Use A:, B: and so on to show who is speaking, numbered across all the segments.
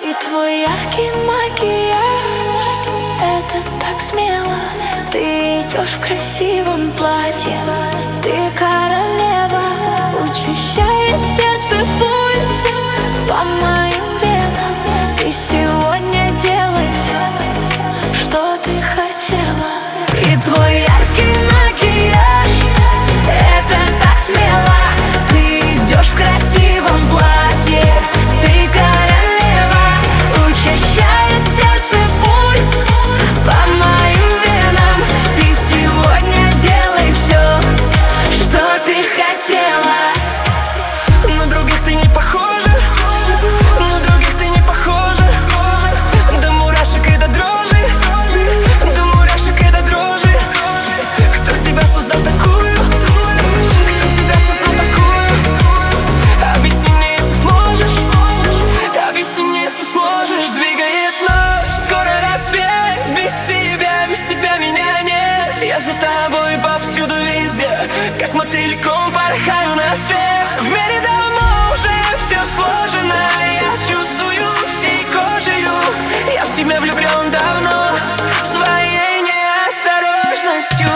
A: И твой яркий макияж — это так смело. Ты идешь в красивом платье, ты королева. Учащает сердце пульс по моим венам. Ты сегодня делай все, что ты хотела. И твой яркий макияж — это так смело. Ты идешь в красивом платье, ты королева. Учащает сердце пульс по моим венам. Ты сегодня делай все, что ты хотела.
B: На других ты не похожа, на других ты не похожа. До мурашек и до дрожи, до мурашек и до дрожи. Кто тебя создал такую? Кто тебя создал такую? Объясни мне, если сможешь. Объясни мне, если сможешь. Двигает ночь, скоро рассвет. Без тебя меня нет. Я за тобой повсюду, везде, как мотыльком порхаю на свет. В мире давно уже все сложено. Я чувствую всей кожею. Я в тебя влюблен давно, своей неосторожностью.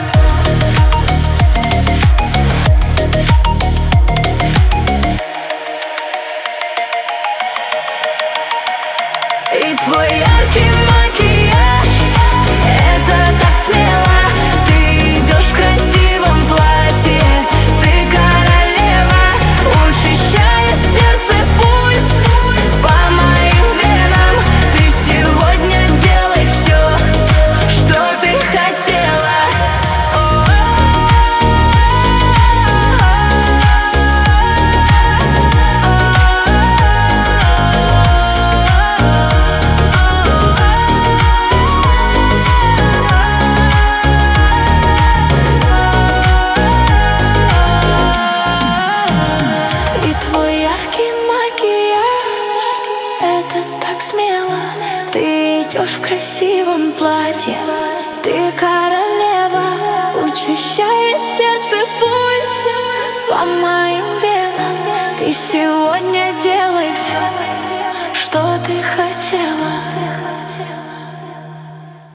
A: И твой яркий макияж — это так смело. Ты идешь в красивом платье, ты королева. Учащает сердце пульс по моим венам. Ты сегодня делай все, что ты хотела. И твой яркий макияж — это так смело. Ты идешь в красивом платье, ты королева. Учащает сердце пульс по моим венам. Ты сегодня делай все, что ты хотела.